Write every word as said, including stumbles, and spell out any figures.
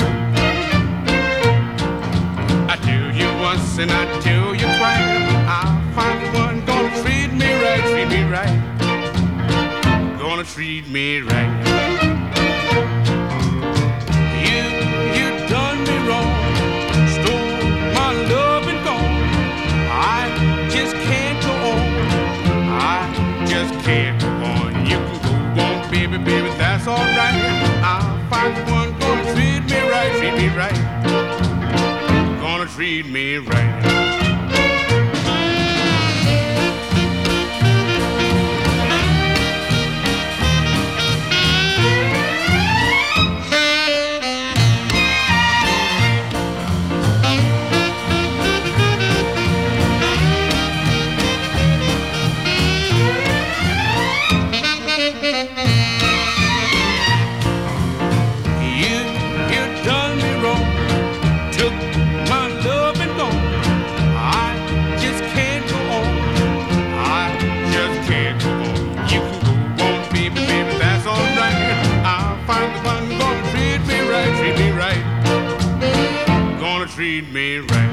I tell you once and I tell you twice, I'll find the one gonna treat me right, treat me right, gonna treat me right. You, you done me wrong, stole my love and gone. I just can't go on, I just can't go on. You can go on, baby, baby, that's alright. I'll find the one gonna treat me right, treat me right, gonna treat me right. Treat me right.